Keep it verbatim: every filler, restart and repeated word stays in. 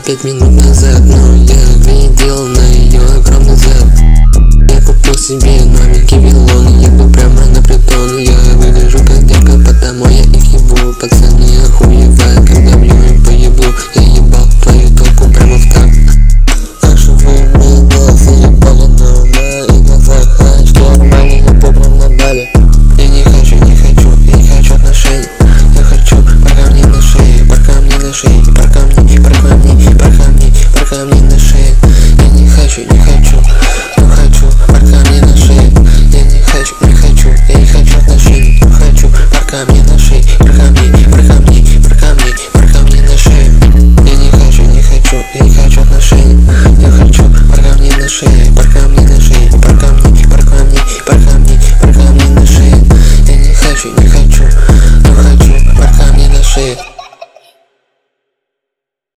пять минут назад, но я глядел на ее огромный зад. Я купил себе новенький вилон и еду прямо